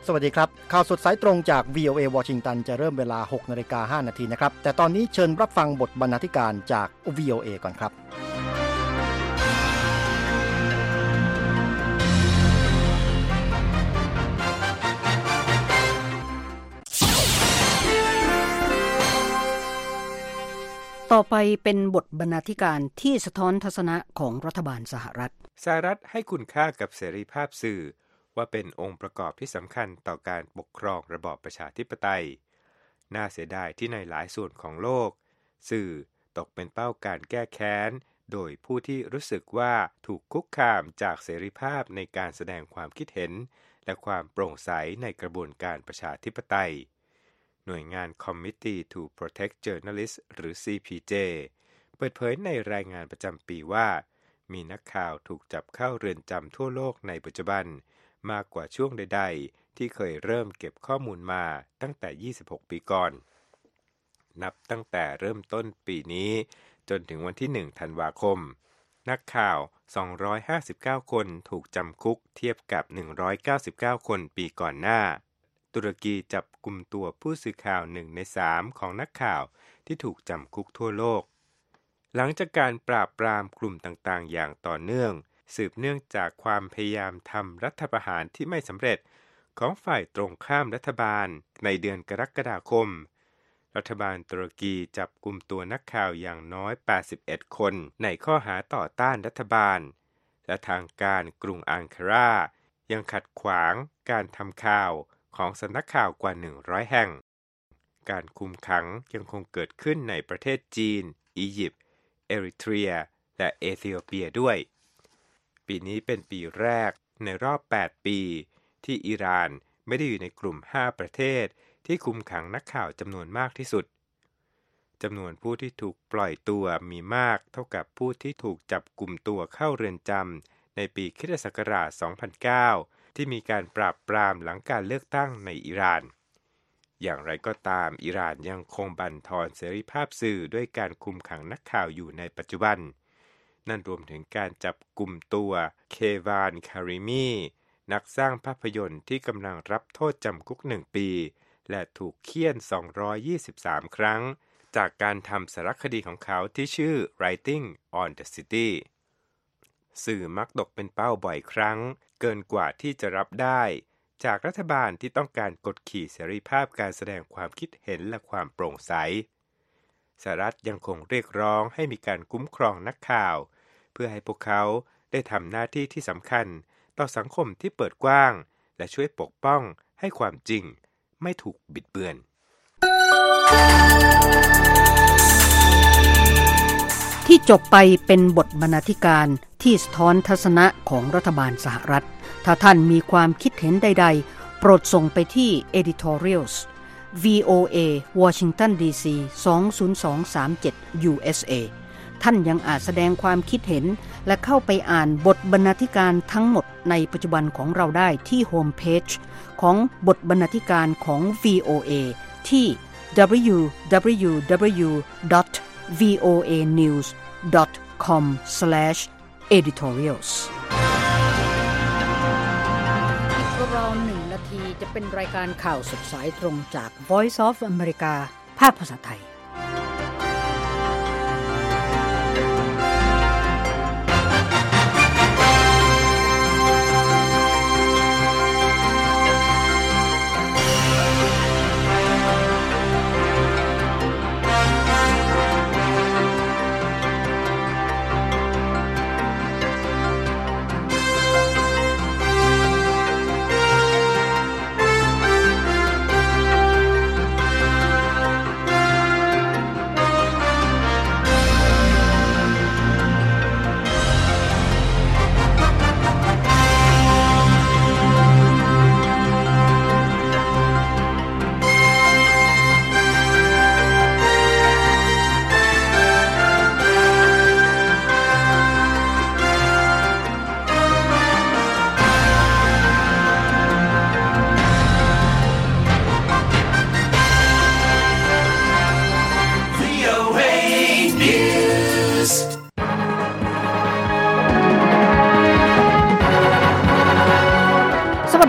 สวัสดีครับข่าวสดสายตรงจาก VOA วอชิงตันจะเริ่มเวลา 6:05 น.นะครับแต่ตอนนี้เชิญรับฟังบทบรรณาธิการจาก VOA ก่อนครับต่อไปเป็นบทบรรณาธิการที่สะท้อนทัศนะของรัฐบาลสหรัฐให้คุณค่ากับเสรีภาพสื่อว่าเป็นองค์ประกอบที่สำคัญต่อการปกครองระบอบประชาธิปไตยน่าเสียดายที่ในหลายส่วนของโลกสื่อตกเป็นเป้าการแก้แค้นโดยผู้ที่รู้สึกว่าถูกคุกคามจากเสรีภาพในการแสดงความคิดเห็นและความโปร่งใสในกระบวนการประชาธิปไตยหน่วยงาน Committee to Protect Journalists หรือ CPJ เปิดเผยในรายงานประจำปีว่ามีนักข่าวถูกจับเข้าเรือนจำทั่วโลกในปัจจุบันมากกว่าช่วงใดๆที่เคยเริ่มเก็บข้อมูลมาตั้งแต่26ปีก่อนนับตั้งแต่เริ่มต้นปีนี้จนถึงวันที่1ธันวาคมนักข่าว259คนถูกจำคุกเทียบกับ199คนปีก่อนหน้าตุรกีจับกุมตัวผู้สื่อข่าว1ใน3ของนักข่าวที่ถูกจำคุกทั่วโลกหลังจากการปราบปรามกลุ่มต่างๆอย่างต่อเนื่องสืบเนื่องจากความพยายามทำรัฐประหารที่ไม่สำเร็จของฝ่ายตรงข้ามรัฐบาลในเดือนกรกฎาคมรัฐบาลตุรกีจับกุมตัวนักข่าวอย่างน้อย81คนในข้อหาต่อต้านรัฐบาลและทางการกรุงอังการายังขัดขวางการทำข่าวของสำนักข่าวกว่า100แห่งการคุมขังยังคงเกิดขึ้นในประเทศจีนอียิปต์เอริเทรียและเอธิโอเปียด้วยปีนี้เป็นปีแรกในรอบ8ปีที่อิหร่านไม่ได้อยู่ในกลุ่ม5ประเทศที่คุมขังนักข่าวจำนวนมากที่สุดจำนวนผู้ที่ถูกปล่อยตัวมีมากเท่ากับผู้ที่ถูกจับกุมตัวเข้าเรือนจำในปีค.ศ. 2009ที่มีการปราบปรามหลังการเลือกตั้งในอิหร่านอย่างไรก็ตามอิหร่านยังคงบั่นทอนเสรีภาพสื่อด้วยการคุมขังนักข่าวอยู่ในปัจจุบันนั่นรวมถึงการจับกุมตัวเควานคาริมีนักสร้างภาพยนตร์ที่กำลังรับโทษจำคุก1ปีและถูกเฆี่ยน223ครั้งจากการทำสารคดีของเขาที่ชื่อ Writing on the City สื่อมักตกเป็นเป้าบ่อยครั้งเกินกว่าที่จะรับได้จากรัฐบาลที่ต้องการกดขี่เสรีภาพการแสดงความคิดเห็นและความโปร่งใสสหรัฐยังคงเรียกร้องให้มีการคุ้มครองนักข่าวเพื่อให้พวกเขาได้ทำหน้าที่ที่สำคัญต่อสังคมที่เปิดกว้างและช่วยปกป้องให้ความจริงไม่ถูกบิดเบือนที่จบไปเป็นบทบรรณาธิการที่สะท้อนทัศนะของรัฐบาลสหรัฐถ้าท่านมีความคิดเห็นใดๆโปรดส่งไปที่ editorials VOA Washington DC 20237 USA ท่านยังอาจแสดงความคิดเห็นและเข้าไปอ่านบทบรรณาธิการทั้งหมดในปัจจุบันของเราได้ที่โฮมเพจของบทบรรณาธิการของ VOA ที่ www.voanews.com/editorials อีกราว1นาทีจะเป็นรายการข่าวสดสายตรงจาก Voice of America ภาคภาษาไทย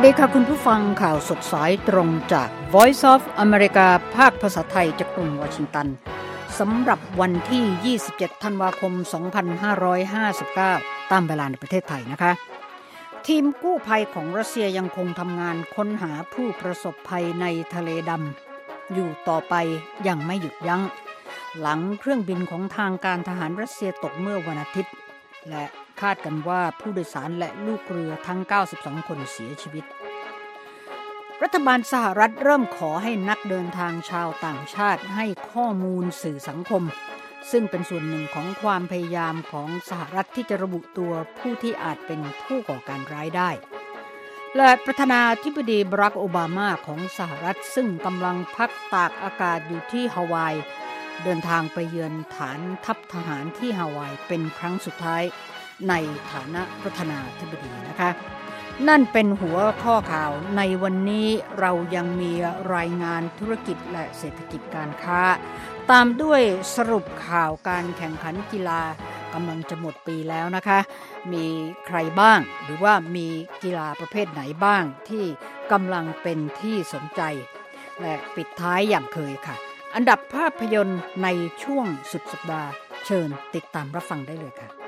ดีค่ะคุณผู้ฟังข่าวสดสายตรงจาก Voice of America ภาคภาษาไทยจากกรุงวอชิงตันสำหรับวันที่ 27 ธันวาคม 2559 ตามเวลาในประเทศไทยนะคะทีมกู้ภัยของรัสเซียยังคงทำงานค้นหาผู้ประสบภัยในทะเลดำอยู่ต่อไปอย่างไม่หยุดยั้งหลังเครื่องบินของทางการทหารรัสเซียตกเมื่อวันอาทิตย์และคาดกันว่าผู้โดยสารและลูกเรือทั้ง92คนเสียชีวิตรัฐบาลสหรัฐเริ่มขอให้นักเดินทางชาวต่างชาติให้ข้อมูลสื่อสังคมซึ่งเป็นส่วนหนึ่งของความพยายามของสหรัฐที่จะระบุตัวผู้ที่อาจเป็นผู้ก่อการร้ายได้และประธานาธิบดีบารักโอบามาของสหรัฐซึ่งกำลังพักตากอากาศอยู่ที่ฮาวายเดินทางไปเยือนฐานทัพทหารที่ฮาวายเป็นครั้งสุดท้ายในฐานะประธานาธิบดีนะคะนั่นเป็นหัวข้อข่าวในวันนี้เรายังมีรายงานธุรกิจและเศรษฐกิจการค้าตามด้วยสรุปข่าวการแข่งขันกีฬากำลังจะหมดปีแล้วนะคะมีใครบ้างหรือว่ามีกีฬาประเภทไหนบ้างที่กำลังเป็นที่สนใจและปิดท้ายอย่างเคยค่ะอันดับภาพยนตร์ในช่วงสุดสัปดาห์เชิญติดตามรับฟังได้เลยค่ะ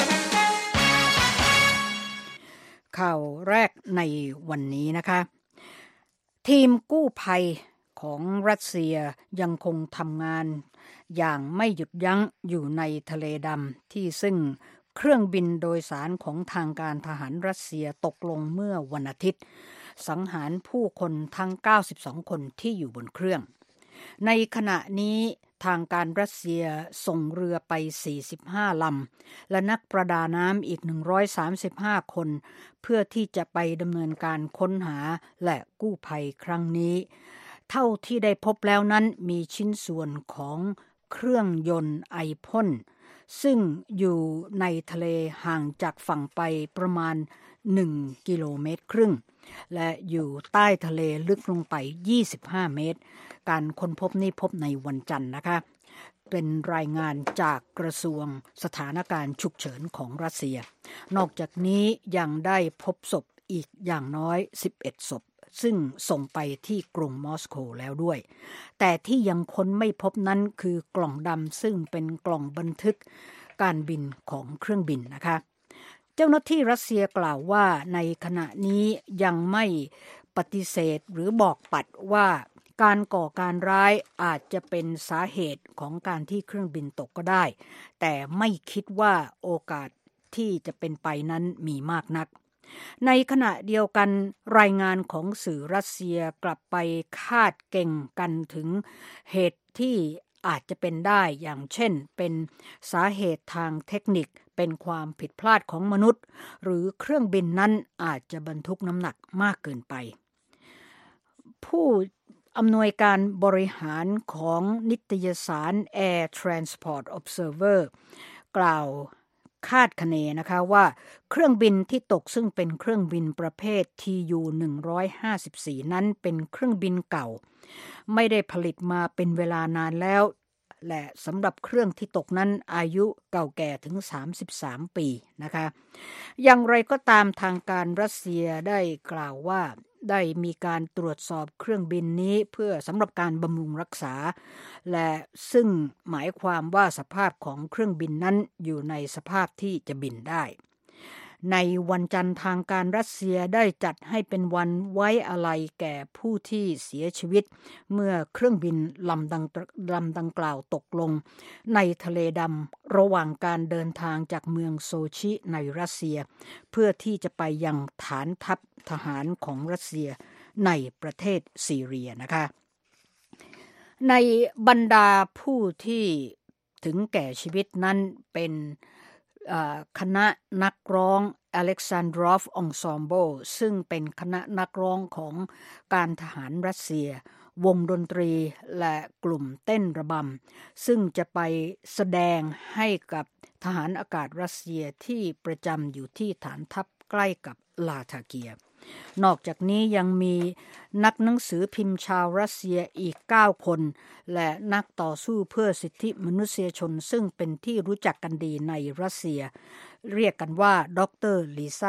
ข่าวแรกในวันนี้นะคะทีมกู้ภัยของรัสเซียยังคงทำงานอย่างไม่หยุดยั้งอยู่ในทะเลดำที่ซึ่งเครื่องบินโดยสารของทางการทหารรัสเซียตกลงเมื่อวันอาทิตย์สังหารผู้คนทั้ง92คนที่อยู่บนเครื่องในขณะนี้ทางการรัสเซียส่งเรือไป45ลำและนักประดาน้ำอีก135คนเพื่อที่จะไปดำเนินการค้นหาและกู้ภัยครั้งนี้เท่าที่ได้พบแล้วนั้นมีชิ้นส่วนของเครื่องยนต์ไอพ่นซึ่งอยู่ในทะเลห่างจากฝั่งไปประมาณ1.5 กิโลเมตรและอยู่ใต้ทะเลลึกลงไป25เมตรการค้นพบนี้พบในวันจันทร์นะคะเป็นรายงานจากกระทรวงสถานการณ์ฉุกเฉินของรัสเซียนอกจากนี้ยังได้พบศพอีกอย่างน้อย11ศพซึ่งส่งไปที่กรุงมอสโกแล้วด้วยแต่ที่ยังค้นไม่พบนั้นคือกล่องดำซึ่งเป็นกล่องบันทึกการบินของเครื่องบินนะคะเจ้าหน้าที่รัสเซียกล่าวว่าในขณะนี้ยังไม่ปฏิเสธหรือบอกปัดว่าการก่อการร้ายอาจจะเป็นสาเหตุของการที่เครื่องบินตกก็ได้แต่ไม่คิดว่าโอกาสที่จะเป็นไปนั้นมีมากนักในขณะเดียวกันรายงานของสื่อรัสเซียกลับไปคาดเก่งกันถึงเหตุที่อาจจะเป็นได้อย่างเช่นเป็นสาเหตุทางเทคนิคเป็นความผิดพลาดของมนุษย์หรือเครื่องบินนั้นอาจจะบรรทุกน้ำหนักมากเกินไปผู้อำนวยการบริหารของนิตยสาร Air Transport Observer กล่าวคาดคะเนนะคะว่าเครื่องบินที่ตกซึ่งเป็นเครื่องบินประเภท TU-154 นั้นเป็นเครื่องบินเก่าไม่ได้ผลิตมาเป็นเวลานานแล้วและสำหรับเครื่องที่ตกนั้นอายุเก่าแก่ถึง33ปีนะคะอย่างไรก็ตามทางการรัสเซียได้กล่าวว่าได้มีการตรวจสอบเครื่องบินนี้เพื่อสำหรับการบำรุงรักษาและซึ่งหมายความว่าสภาพของเครื่องบินนั้นอยู่ในสภาพที่จะบินได้ในวันจันทร์ทางการรัสเซียได้จัดให้เป็นวันไว้อาลัยแก่ผู้ที่เสียชีวิตเมื่อเครื่องบินลำดังกล่าวตกลงในทะเลดำระหว่างการเดินทางจากเมืองโซชิในรัสเซียเพื่อที่จะไปยังฐานทัพทหารของรัสเซียในประเทศซีเรียนะคะในบรรดาผู้ที่ถึงแก่ชีวิตนั้นเป็นคณะนักร้อง Alexandrov Ensemble ซึ่งเป็นคณะนักร้องของการทหารรัสเซียวงดนตรีและกลุ่มเต้นระบำซึ่งจะไปแสดงให้กับทหารอากาศรัสเซียที่ประจำอยู่ที่ฐานทัพใกล้กับลาทาเกียนอกจากนี้ยังมีนักหนังสือพิมพ์ชาวรัสเซียอีก9คนและนักต่อสู้เพื่อสิทธิมนุษยชนซึ่งเป็นที่รู้จักกันดีในรัสเซียเรียกกันว่าดร.ลิซ่า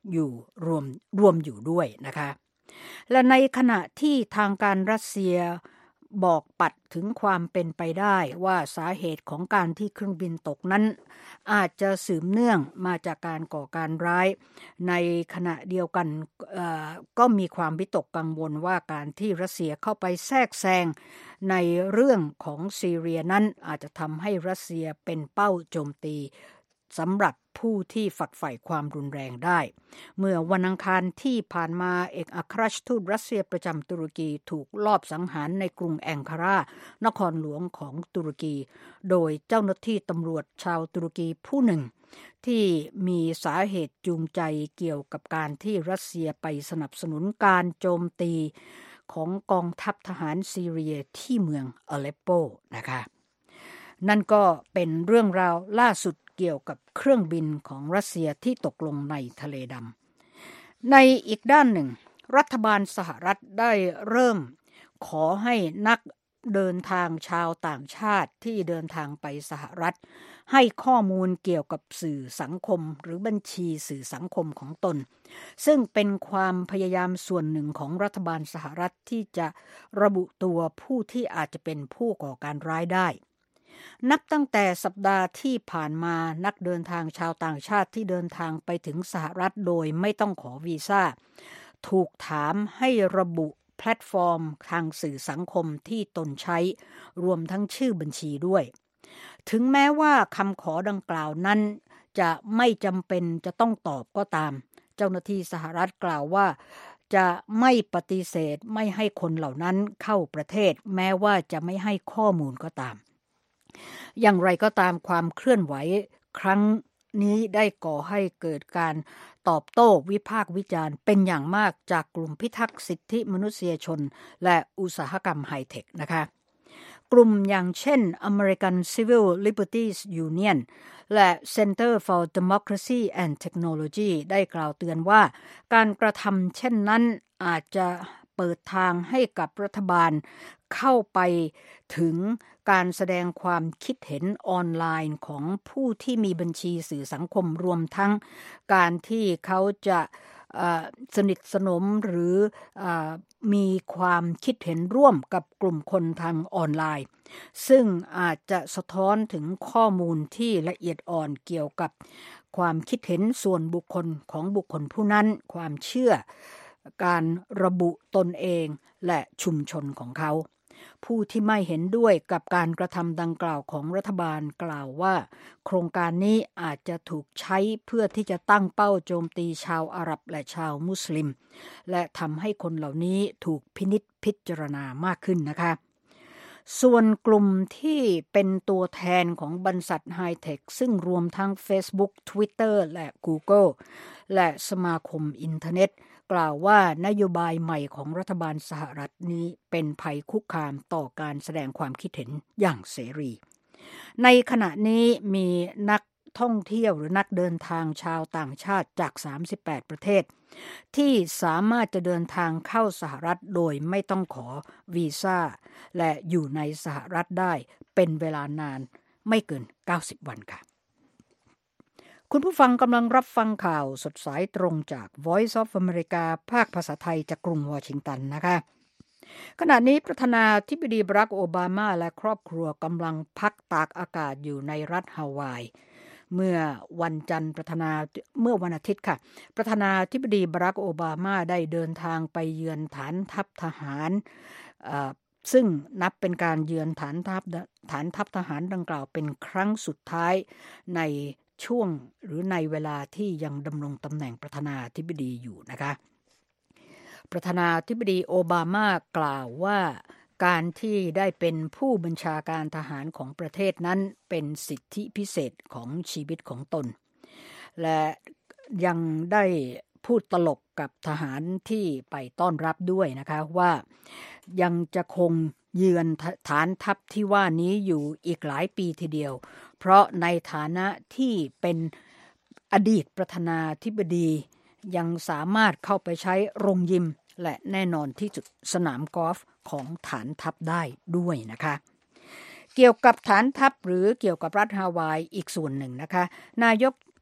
อยู่รวมอยู่ด้วยนะคะและในขณะที่ทางการรัสเซียบอกปัดถึงความเป็นไปได้ว่าสาเหตุของการที่เครื่องบินตกนั้นอาจจะสืบเนื่องมาจากการก่อการร้ายในขณะเดียวกันก็มีความวิตกกังวลว่าการที่รัสเซียเข้าไปแทรกแซงในเรื่องของซีเรียนั้นอาจจะทำให้รัสเซียเป็นเป้าโจมตีสำหรับผู้ที่ฝักใฝ่ความรุนแรงได้เมื่อวันอังคารที่ผ่านมาเอกอัครราชทูตรัสเซียประจำตุรกีถูกลอบสังหารในกรุงแองการานครหลวงของตุรกีโดยเจ้าหน้าที่ตำรวจชาวตุรกีผู้หนึ่งที่มีสาเหตุจูงใจเกี่ยวกับการที่รัสเซียไปสนับสนุนการโจมตีของกองทัพทหารซีเรียที่เมืองอเลปโปนะคะนั่นก็เป็นเรื่องราวล่าสุดเกี่ยวกับเครื่องบินของรัสเซียที่ตกลงในทะเลดำในอีกด้านหนึ่งรัฐบาลสหรัฐได้เริ่มขอให้นักเดินทางชาวต่างชาติที่เดินทางไปสหรัฐให้ข้อมูลเกี่ยวกับสื่อสังคมหรือบัญชีสื่อสังคมของตนซึ่งเป็นความพยายามส่วนหนึ่งของรัฐบาลสหรัฐที่จะระบุตัวผู้ที่อาจจะเป็นผู้ก่อการร้ายได้นับตั้งแต่สัปดาห์ที่ผ่านมานักเดินทางชาวต่างชาติที่เดินทางไปถึงสหรัฐโดยไม่ต้องขอวีซ่าถูกถามให้ระบุแพลตฟอร์มทางสื่อสังคมที่ตนใช้รวมทั้งชื่อบัญชีด้วยถึงแม้ว่าคำขอดังกล่าวนั้นจะไม่จำเป็นจะต้องตอบก็ตามเจ้าหน้าที่สหรัฐกล่าวว่าจะไม่ปฏิเสธไม่ให้คนเหล่านั้นเข้าประเทศแม้ว่าจะไม่ให้ข้อมูลก็ตามอย่างไรก็ตามความเคลื่อนไหวครั้งนี้ได้ก่อให้เกิดการตอบโต้วิพากษ์วิจารณ์เป็นอย่างมากจากกลุ่มพิทักษ์สิทธิมนุษยชนและอุตสาหกรรมไฮเทคนะคะกลุ่มอย่างเช่น American Civil Liberties Union และ Center for Democracy and Technology ได้กล่าวเตือนว่าการกระทำเช่นนั้นอาจจะเปิดทางให้กับรัฐบาลเข้าไปถึงการแสดงความคิดเห็นออนไลน์ของผู้ที่มีบัญชีสื่อสังคมรวมทั้งการที่เขาจะสนิทสนมหรือมีความคิดเห็นร่วมกับกลุ่มคนทางออนไลน์ซึ่งอาจจะสะท้อนถึงข้อมูลที่ละเอียดอ่อนเกี่ยวกับความคิดเห็นส่วนบุคคลของบุคคลผู้นั้นความเชื่อการระบุตนเองและชุมชนของเขาผู้ที่ไม่เห็นด้วยกับการกระทำดังกล่าวของรัฐบาลกล่าวว่าโครงการนี้อาจจะถูกใช้เพื่อที่จะตั้งเป้าโจมตีชาวอาหรับและชาวมุสลิมและทำให้คนเหล่านี้ถูกพินิจพิจารณามากขึ้นนะคะส่วนกลุ่มที่เป็นตัวแทนของบริษัทไฮเทคซึ่งรวมทั้ง Facebook Twitter และ Google และสมาคมอินเทอร์เน็ตกล่าวว่านโยบายใหม่ของรัฐบาลสหรัฐนี้เป็นภัยคุกคามต่อการแสดงความคิดเห็นอย่างเสรีในขณะนี้มีนักท่องเที่ยวหรือนักเดินทางชาวต่างชาติจาก38ประเทศที่สามารถจะเดินทางเข้าสหรัฐโดยไม่ต้องขอวีซ่าและอยู่ในสหรัฐได้เป็นเวลานานไม่เกิน90วันค่ะคุณผู้ฟังกำลังรับฟังข่าวสดสายตรงจาก Voice of America ภาคภาษาไทยจากกรุงวอชิงตันนะคะขณะนี้ประธานาธิบดีบารักโอบามาและครอบครัวกำลังพักตากอากาศอยู่ในรัฐฮาวายเมื่อวันอาทิตย์ค่ะประธานาธิบดีบารักโอบามาได้เดินทางไปเยือนฐานทัพทหารซึ่งนับเป็นการเยือนฐานทัพทหารดังกล่าวเป็นครั้งสุดท้ายในช่วงหรือในเวลาที่ยังดำรงตำแหน่งประธานาธิบดีอยู่นะคะประธานาธิบดีโอบามากล่าวว่าการที่ได้เป็นผู้บัญชาการทหารของประเทศนั้นเป็นสิทธิพิเศษของชีวิตของตนและยังได้พูดตลกกับทหารที่ไปต้อนรับด้วยนะคะว่ายังจะคงเยือนฐานทัพที่ว่านี้อยู่อีกหลายปีทีเดียวเพราะในฐานะที่เป็นอดีตประธานาธิบดียังสามารถเข้าไปใช้โรงยิมและแน่นอนที่จุดสนามกอล์ฟของฐานทัพได้ด้วยนะคะเกี่ยวกับฐานทัพหรือเกี่ยวกับรัฐฮาวายอีกส่วนหนึ่งนะคะนายก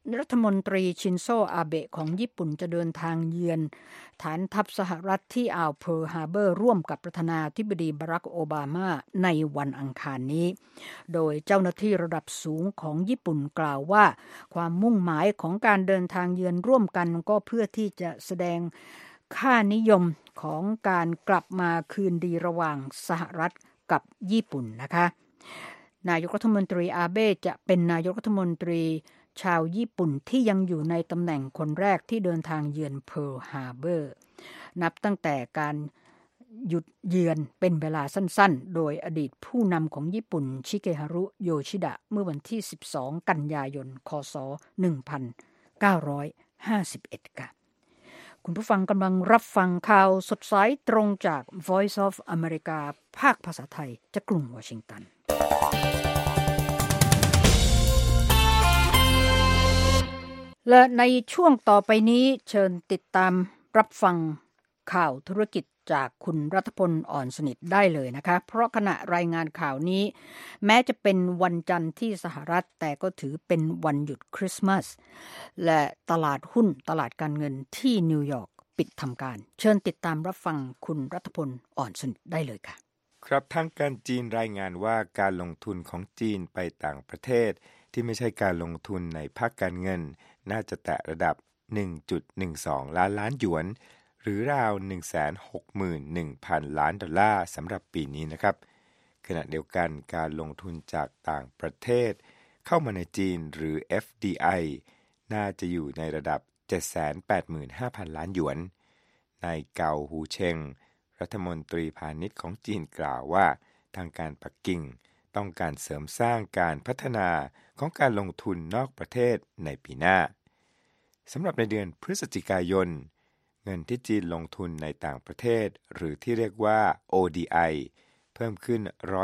รัฐมนตรีชินโซอาเบะของญี่ปุ่นจะเดินทางเยือนฐานทัพสหรัฐที่อ่าวเพิร์ลฮาร์เบอร์ร่วมกับประธานาธิบดีบารักโอบามาในวันอังคารนี้โดยเจ้าหน้าที่ระดับสูงของญี่ปุ่นกล่าวว่าความมุ่งหมายของการเดินทางเยือนร่วมกันก็เพื่อที่จะแสดงค่านิยมของการกลับมาคืนดีระหว่างสหรัฐกับญี่ปุ่นนะคะนายกรัฐมนตรีอาเบะจะเป็นนายกรัฐมนตรีชาวญี่ปุ่นที่ยังอยู่ในตำแหน่งคนแรกที่เดินทางเยือนเพิร์ลฮาร์เบอร์นับตั้งแต่การหยุดเยือนเป็นเวลาสั้นๆโดยอดีตผู้นำของญี่ปุ่นชิเกฮารุโยชิดะเมื่อวันที่12กันยายนคศ1951ค่ะคุณผู้ฟังกำลังรับฟังข่าวสดสายตรงจาก Voice of America ภาคภาษาไทยจากกรุงวอชิงตันและในช่วงต่อไปนี้เชิญติดตามรับฟังข่าวธุรกิจจากคุณรัฐพลอ่อนสนิทได้เลยนะคะเพราะขณะรายงานข่าวนี้แม้จะเป็นวันจันทร์ที่สหรัฐแต่ก็ถือเป็นวันหยุดคริสต์มาสและตลาดหุ้นตลาดการเงินที่นิวยอร์กปิดทำการเชิญติดตามรับฟังคุณรัฐพลอ่อนสนิทได้เลยค่ะครับทางการจีนรายงานว่าการลงทุนของจีนไปต่างประเทศที่ไม่ใช่การลงทุนในภาคการเงินน่าจะแตะระดับ 1.12 ล้านหยวนหรือราว 161,000 ล้านดอลลาร์สำหรับปีนี้นะครับขณะเดียวกันการลงทุนจากต่างประเทศเข้ามาในจีนหรือ FDI น่าจะอยู่ในระดับ 785,000 ล้านหยวนนายเกาหูเชงรัฐมนตรีพาณิชย์ของจีนกล่าวว่าทางการปักกิ่งต้องการเสริมสร้างการพัฒนาของการลงทุนนอกประเทศในปีหน้าสำหรับในเดือนพฤศจิกายนเงินที่จีนลงทุนในต่างประเทศหรือที่เรียกว่า ODI เพิ่มขึ้น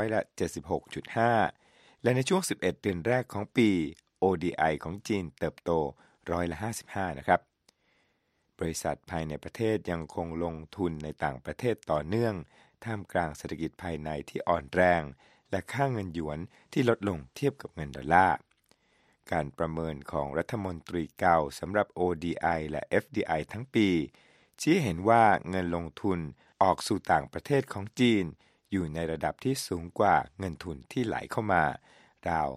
76.5% และในช่วง11เดือนแรกของปี ODI ของจีนเติบโต55%นะครับบริษัทภายในประเทศยังคงลงทุนในต่างประเทศต่อเนื่องท่ามกลางเศรษฐกิจภายในที่อ่อนแรงและค่าเงินหยวนที่ลดลงเทียบกับเงินดอลลาร์การประเมินของรัฐมนตรีเก่าสำหรับ ODI และ FDI ทั้งปีชี้เห็นว่าเงินลงทุนออกสู่ต่างประเทศของจีนอยู่ในระดับที่สูงกว่าเงินทุนที่ไหลเข้ามาราว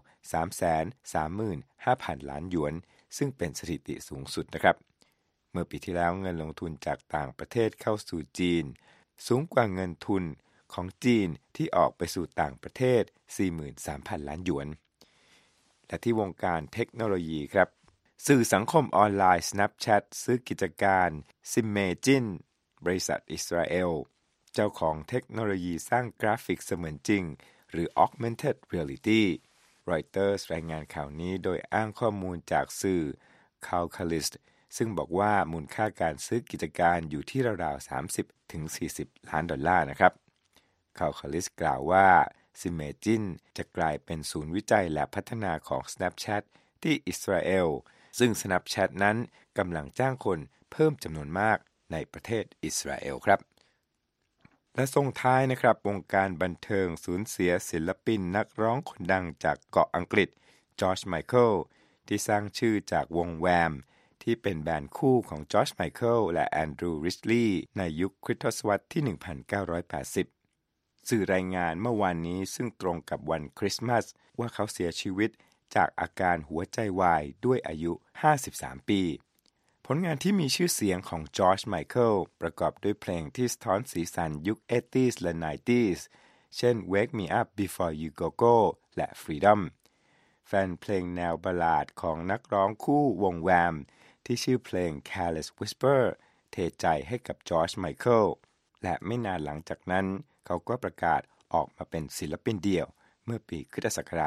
335,000 ล้านหยวนซึ่งเป็นสถิติสูงสุดนะครับเมื่อปีที่แล้วเงินลงทุนจากต่างประเทศเข้าสู่จีนสูงกว่าเงินทุนของจีนที่ออกไปสู่ต่างประเทศ 43,000 ล้านหยวนและที่วงการเทคโนโลยีครับสื่อสังคมออนไลน์ Snapchat ซื้อกิจการ Simagine บริษัทอิสราเอลเจ้าของเทคโนโลยีสร้างกราฟิกเสมือนจริงหรือ Augmented Reality Reuters รายงานข่าวนี้โดยอ้างข้อมูลจากสื่อ Calcalist ซึ่งบอกว่ามูลค่าการซื้อกิจการอยู่ที่ราวๆ 30-40 ล้านดอลลาร์นะครับ Calcalist กล่าวว่า Simagine จะกลายเป็นศูนย์วิจัยและพัฒนาของ Snapchat ที่อิสราเอลซึ่ง Snapchat นั้นกำลังจ้างคนเพิ่มจำนวนมากในประเทศอิสราเอลครับและส่งท้ายนะครับวงการบันเทิงสูญเสียศิลปินนักร้องคนดังจากเกาะอังกฤษจอร์จไมเคิลที่สร้างชื่อจากวงแวมที่เป็นแบนด์คู่ของจอร์จไมเคิลและแอนดรูว์ริชลีย์ในยุคคริสตศตวรรษที่ 1980 สื่อรายงานเมื่อวานนี้ซึ่งตรงกับวันคริสต์มาสว่าเขาเสียชีวิตจากอาการหัวใจวายด้วยอายุ 53 ปีผลงานที่มีชื่อเสียงของจอร์จไมเคิลประกอบด้วยเพลงที่สะท้อนสีสันยุค 80s และ 90s เช่น Wake Me Up Before You Go Go และ Freedom แฟนเพลงแนวบัลลาดของนักร้องคู่วงแวมที่ชื่อเพลง Careless Whisper เทใจให้กับจอร์จไมเคิลและไม่นานหลังจากนั้นเขาก็ประกาศออกมาเป็นศิลปินเดี่ยวเมื่อปีคริสตศักราช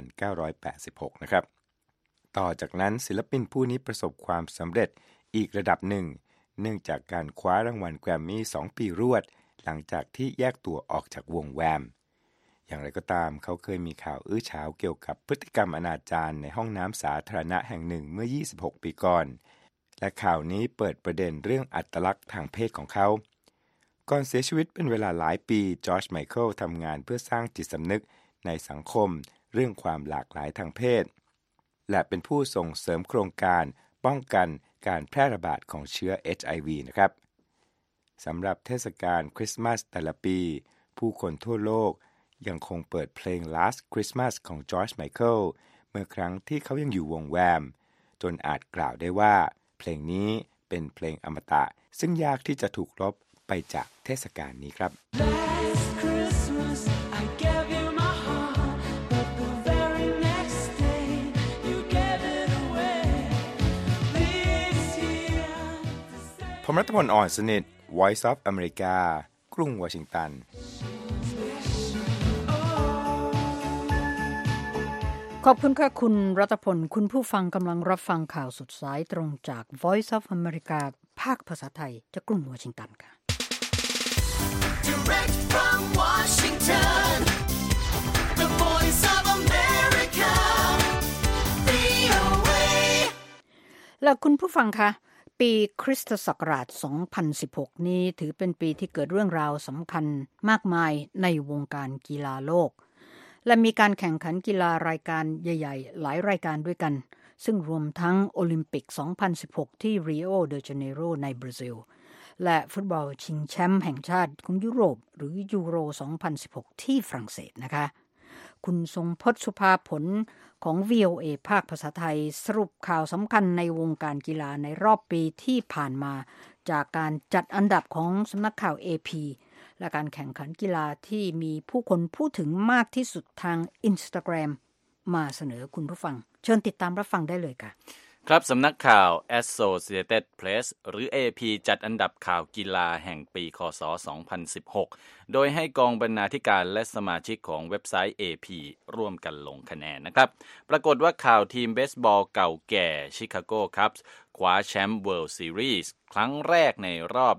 1986 นะครับต่อจากนั้นศิลปินผู้นี้ประสบความสำเร็จอีกระดับหนึ่งเนื่องจากการคว้ารางวัลแกรมมี่2 ปีรวดหลังจากที่แยกตัวออกจากวงแวมอย่างไรก็ตามเขาเคยมีข่าวอื้อฉาวเกี่ยวกับพฤติกรรมอนาจารในห้องน้ำสาธารณะแห่งหนึ่งเมื่อ26 ปีก่อนและข่าวนี้เปิดประเด็นเรื่องอัตลักษณ์ทางเพศของเขาก่อนเสียชีวิตเป็นเวลาหลายปีจอร์จไมเคิลทำงานเพื่อสร้างจิตสำนึกในสังคมเรื่องความหลากหลายทางเพศและเป็นผู้ส่งเสริมโครงการป้องกันการแพร่ระบาดของเชื้อ HIV นะครับสำหรับเทศกาลคริสต์มาสแต่ละปีผู้คนทั่วโลกยังคงเปิดเพลง Last Christmas ของจอร์จไมเคิลเมื่อครั้งที่เขายังอยู่วงแวมจนอาจกล่าวได้ว่าเพลงนี้เป็นเพลงอมตะซึ่งยากที่จะถูกลบไปจากเทศกาลนี้ครับผมรัฐพล อ่อนสนิท Voice of America กรุงวอชิงตันขอบคุณค่ะคุณรัตพลคุณผู้ฟังกำลังรับฟังข่าวสุดสายตรงจาก Voice of America ภาคภาษาไทยจากกรุงวอชิงตันค่ะ Direct from Washington, the Voice of America, VOA และคุณผู้ฟังคะปีคริสตศักราช 2016 นี้ถือเป็นปีที่เกิดเรื่องราวสำคัญมากมายในวงการกีฬาโลกและมีการแข่งขันกีฬารายการใหญ่ๆหลายรายการด้วยกันซึ่งรวมทั้งโอลิมปิก 2016 ที่ริโอเดจาเนโรในบราซิลและฟุตบอลชิงแชมป์แห่งชาติของยุโรปหรือยูโร 2016 ที่ฝรั่งเศสนะคะคุณทรงพจน์สุภาผลของ VOA ภาคภาษาไทยสรุปข่าวสำคัญในวงการกีฬาในรอบปีที่ผ่านมาจากการจัดอันดับของสำนักข่าว AP และการแข่งขันกีฬาที่มีผู้คนพูดถึงมากที่สุดทาง Instagram มาเสนอคุณผู้ฟังเชิญติดตามรับฟังได้เลยค่ะครับสำนักข่าว Associated Press หรือ AP จัดอันดับข่าวกีฬาแห่งปีคศ 2016 โดยให้กองบรรณาธิการและสมาชิกของเว็บไซต์ AP ร่วมกันลงคะแนนนะครับปรากฏว่าข่าวทีมเบสบอลเก่าแก่ชิคาโกคัพส์คว้าแชมป์ World Series ครั้งแรกในรอบ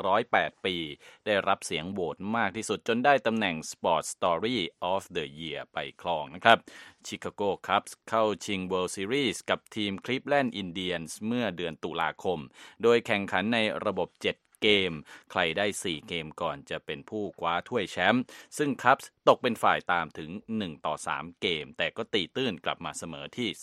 108 ปีได้รับเสียงโหวตมากที่สุดจนได้ตำแหน่ง Sport Story of the Year ไปครองนะครับชิคาโกคัพส์เข้าชิง World Series กับทีม Cleveland Indians เมื่อเดือนตุลาคมโดยแข่งขันในระบบ7เกมใครได้4เกมก่อนจะเป็นผู้คว้าถ้วยแชมป์ซึ่งคัพส์ตกเป็นฝ่ายตามถึง1-3เกมแต่ก็ตีตื้นกลับมาเสมอที่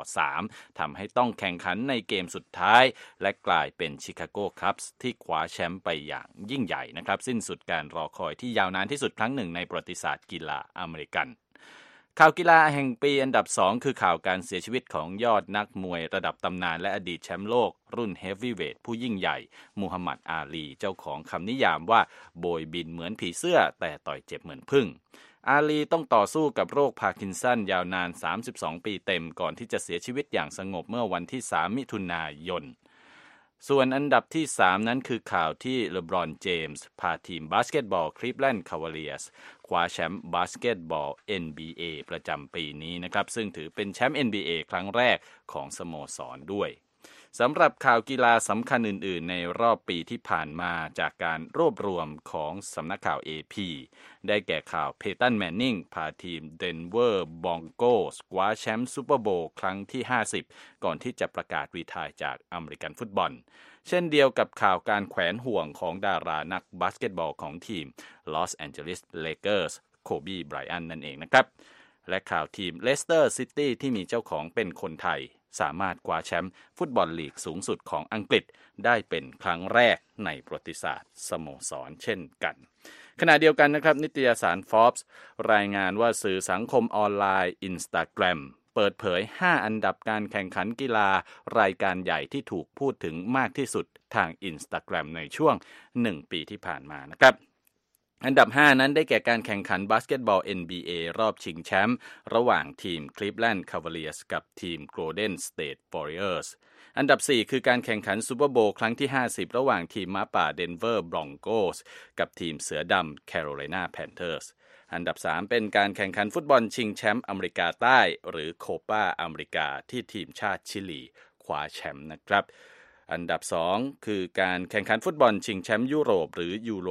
3-3ทำให้ต้องแข่งขันในเกมสุดท้ายและกลายเป็นชิคาโกคัพส์ที่คว้าแชมป์ไปอย่างยิ่งใหญ่นะครับสิ้นสุดการรอคอยที่ยาวนานที่สุดครั้งหนึ่งในประวัติศาสตร์กีฬาอเมริกันข่าวกีฬาแห่งปีอันดับ2คือข่าวการเสียชีวิตของยอดนักมวยระดับตำนานและอดีตแชมป์โลกรุ่นเฮฟวีเวทผู้ยิ่งใหญ่มูฮัมหมัดอาลีเจ้าของคำนิยามว่าโบยบินเหมือนผีเสื้อแต่ต่อยเจ็บเหมือนผึ้งอาลีต้องต่อสู้กับโรคพาร์กินสันยาวนาน32ปีเต็มก่อนที่จะเสียชีวิตอย่างสงบเมื่อวันที่3มิถุนายนส่วนอันดับที่3นั้นคือข่าวที่เลบรอนเจมส์พาทีมบาสเกตบอลคลีฟแลนด์คาวาเลียร์สคว้าแชมป์บาสเกตบอล NBA ประจำปีนี้นะครับซึ่งถือเป็นแชมป์ NBA ครั้งแรกของสโมสรด้วยสำหรับข่าวกีฬาสำคัญอื่นๆในรอบปีที่ผ่านมาจากการรวบรวมของสำนักข่าว AP ได้แก่ข่าวเพตันแมนนิงพาทีมเดนเวอร์บรองโกสคว้าแชมป์ซูเปอร์โบว์ครั้งที่50ก่อนที่จะประกาศรีไทร์จากอเมริกันฟุตบอลเช่นเดียวกับข่าวการแขวนห่วงของดารานักบาสเกตบอลของทีมลอสแอนเจลิสเลเกอร์สโคบีไบรอันนั่นเองนะครับและข่าวทีมเลสเตอร์ซิตี้ที่มีเจ้าของเป็นคนไทยสามารถคว้าแชมป์ฟุตบอลลีกสูงสุดของอังกฤษได้เป็นครั้งแรกในประวัติศาสตร์สโมสรเช่นกันขณะเดียวกันนะครับนิตยสาร Forbes รายงานว่าสื่อสังคมออนไลน์ Instagram เปิดเผย5อันดับการแข่งขันกีฬารายการใหญ่ที่ถูกพูดถึงมากที่สุดทาง Instagram ในช่วง1ปีที่ผ่านมานะครับอันดับ5นั้นได้แก่การแข่งขันบาสเกตบอล NBA รอบชิงแชมป์ระหว่างทีม Cleveland Cavaliers กับทีม Golden State Warriors อันดับ4คือการแข่งขันซูเปอร์โบว์ครั้งที่50ระหว่างทีมม้าป่า Denver Broncos กับทีมเสือดำ Carolina Panthers อันดับ3เป็นการแข่งขันฟุตบอลชิงแชมป์อเมริกาใต้หรือโคปาอเมริกาที่ทีมชาติชิลีคว้าแชมป์นะครับอันดับ2คือการแข่งขันฟุตบอลชิงแชมป์ยุโรปหรือยูโร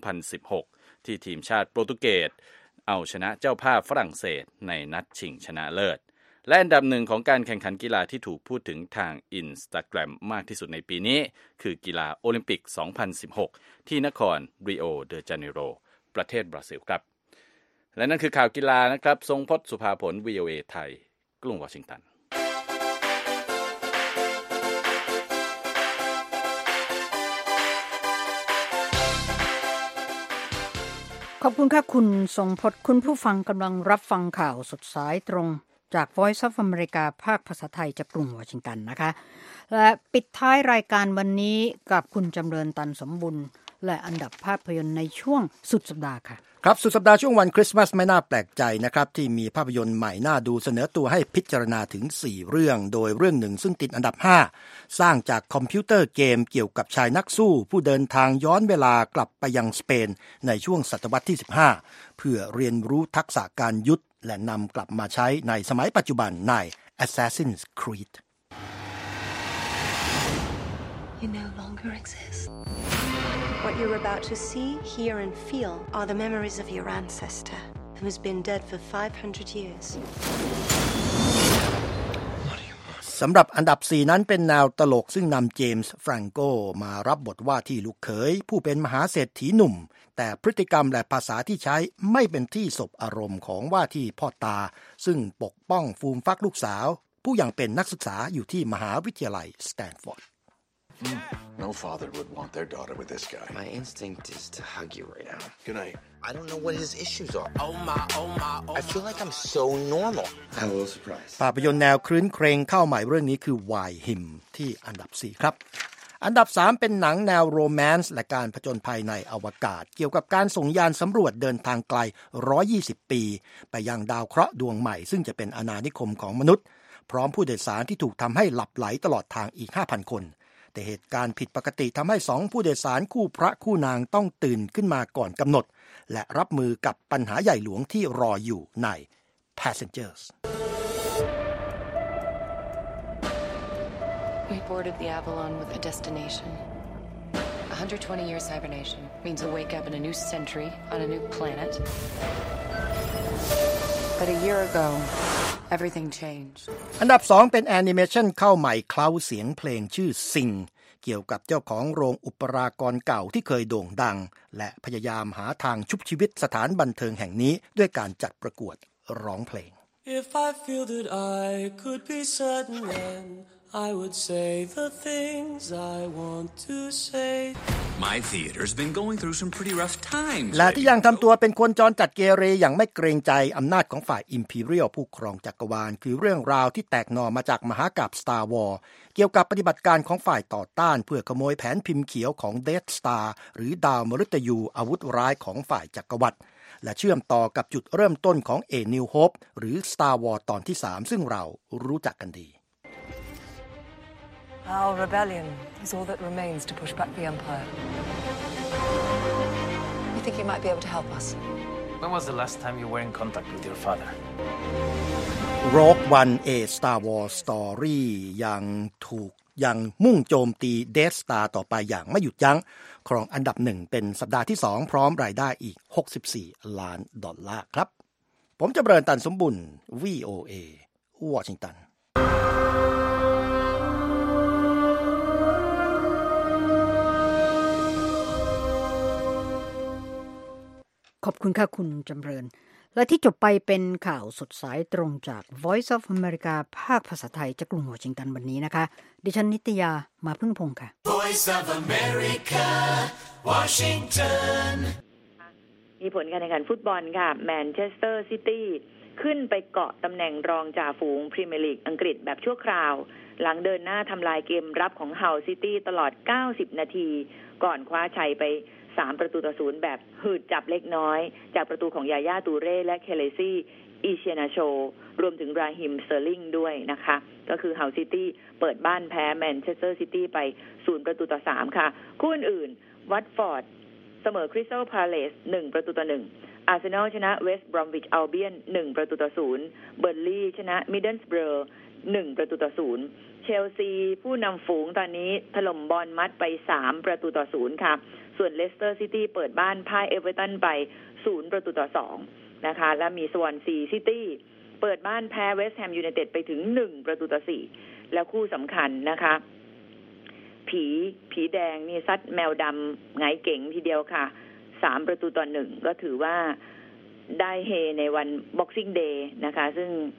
2016ที่ทีมชาติโปรตุเกสเอาชนะเจ้าภาพฝรั่งเศสในนัดชิงชนะเลิศและอันดับ1ของการแข่งขันกีฬาที่ถูกพูดถึงทาง Instagram มากที่สุดในปีนี้คือกีฬาโอลิมปิก 2016 ที่นครริโอเดจาเนโรประเทศบราซิลครับและนั่นคือข่าวกีฬานะครับทรงพจน์สุภาผล VOA ไทยกรุงวอชิงตันขอบคุณค่ะคุณทรงพจน์คุณผู้ฟังกำลังรับฟังข่าวสดสายตรงจาก Voice of America ภาคภาษาไทยจากกรุงวอชิงตันนะคะและปิดท้ายรายการวันนี้กับคุณจำเริญตันสมบุญและอันดับภาพยนตร์ในช่วงสุดสัปดาห์ค่ะครับสุดสัปดาห์ช่วงวันคริสต์มาสไม่น่าแปลกใจนะครับที่มีภาพยนตร์ใหม่น่าดูเสนอตัวให้พิจารณาถึง4เรื่องโดยเรื่องหนึ่งซึ่งติดอันดับ5สร้างจากคอมพิวเตอร์เกมเกี่ยวกับชายนักสู้ผู้เดินทางย้อนเวลากลับไปยังสเปนในช่วงศตวรรษที่15เพื่อเรียนรู้ทักษะการยุทธและนำกลับมาใช้ในสมัยปัจจุบันใน Assassin's Creed You no longer exist. What you're about to see, hear, and feel are the memories of your ancestor, who's been dead for 500 years. สำหรับอันดับ4นั้นเป็นแนวตลกซึ่งนำเจมส์แฟรงโกมารับบทว่าที่ลูกเขยผู้เป็นมหาเศรษฐีหนุ่มแต่พฤติกรรมและภาษาที่ใช้ไม่เป็นที่สบอารมณ์ของว่าที่พ่อตาซึ่งปกป้องฟูมฟักลูกสาวผู้ยังเป็นนักศึกษาอยู่ที่มหาวิทยาลัยสแตนฟอร์ด No father would want their daughter with this guy. My instinct is to hug you right now. Good night. I don't know what his issues are. Oh my. I feel like I'm so normal. I'm a little surprised. ภาพยนตร์แนวครื้นเครงเข้าใหม่เรื่องนี้คือ Why Him ที่อันดับ4ครับอันดับ3เป็นหนังแนวโรแมนซ์และการผจญภัยในอวกาศเกี่ยวกับการส่งยานสำรวจเดินทางไกล120ปีไปยังดาวเคราะห์ดวงใหม่ซึ่งจะเป็นอาณานิคมของมนุษย์พร้อมผู้โดยสารที่ถูกทำให้หลับไหลตลอดทางอีก 5,000 คนแต่เหตุการณ์ผิดปกติทำให้2ผู้โดยสารคู่พระคู่นางต้องตื่นขึ้นมาก่อนกำหนดและรับมือกับปัญหาใหญ่หลวงที่รออยู่ใน Passengers We boarded the Avalon with a destination. 120 years hibernation means we'll wake up in a new century on a new planet. But a year ago, everything changed. อันดับ2เป็นแอนิเมชันเข้าใหม่เคล้าเสียงเพลงชื่อซิงเกี่ยวกับเจ้าของโรงอุปรากรเก่าที่เคยโด่งดังและพยายามหาทางชุบชีวิตสถานบันเทิงแห่งนี้ด้วยการจัดประกวดร้องเพลง If I feel that I could be certain then I would say the things I want to say. My theater's been going through some pretty rough times. และที่ยังทำตัวเป็นคนจรจัดเกเรอย่างไม่เกรงใจอำนาจของฝ่าย Imperial ผู้ครองจักรวาลคือเรื่องราวที่แตกหน่อมาจากมหากาพย์ Star Wars เกี่ยวกับปฏิบัติการของฝ่ายต่อต้านเพื่อขโมยแผนพิมพ์เขียวของ Death Star หรือดาวมฤตยูอาวุธร้ายของฝ่ายจักรวรรดิและเชื่อมต่อกับจุดเริ่มต้นของ A New Hope หรือ Star Wars ตอนที่ 3 ซึ่งเรารู้จักกันดี Our rebellion is all that remains to push back the Empire. You think you might be able to help us? When was the last time you were in contact with your father? Rogue One A Star Wars Story ยังมุ่งโจมตี Death Star ต่อไปอย่างไม่หยุดยั้งครองอันดับ1เป็นสัปดาห์ที่2พร้อมรายได้อีก$64 ล้านครับผมจะเบริญตันสมบุญ VOA วอชิงตันขอบคุณค่ะคุณจำเริญและที่จบไปเป็นข่าวสดสายตรงจาก Voice of America ภาคภาษาไทยจากกรุงวอชิงตันวันนี้นะคะดิฉันนิตยามาพึ่งพงษ์ค่ะ Voice of America Washington มีผลการแข่งขันฟุตบอลค่ะแมนเชสเตอร์ซิตี้ขึ้นไปเกาะตำแหน่งรองจ่าฝูงพรีเมียร์ลีกอังกฤษแบบชั่วคราวหลังเดินหน้าทำลายเกมรับของเฮาซิตี้ตลอด90นาทีก่อนคว้าชัยไป3-0แบบหืดจับเล็กน้อยจากประตูของยาย่าตูเร่และเคเลซี่อีเชนาโชรวมถึงราฮิมสเตอร์ลิงด้วยนะคะก็คือเฮาซิตี้เปิดบ้านแพ้แมนเชสเตอร์ซิตี้ไป0-3ค่ะคู่อื่นวัตฟอร์ดเสมอคริสตัลพาเลซ1-1อาร์เซนอลชนะเวสต์บรอมวิชอัลเบียน1-0เบิร์นลีย์ชนะมิดเดิลสเบอร์1-0เชลซีผู้นำฝูงตอนนี้ถล่มบอร์นมัธไป3-0ค่ะส่วนเลสเตอร์ซิตี้เปิดบ้านพ่ายเอเวอร์ตันไป0-2นะคะและมีสวอนซีซิตี้เปิดบ้านแพ้เวสต์แฮมยูไนเต็ดไปถึง1-4แล้วคู่สำคัญนะคะผีแดงนี่ซัดแมวดำไงเก่งทีเดียวค่ะ3-1ก็ถือว่าได้เฮในวัน Boxing Day นะคะซึ่ง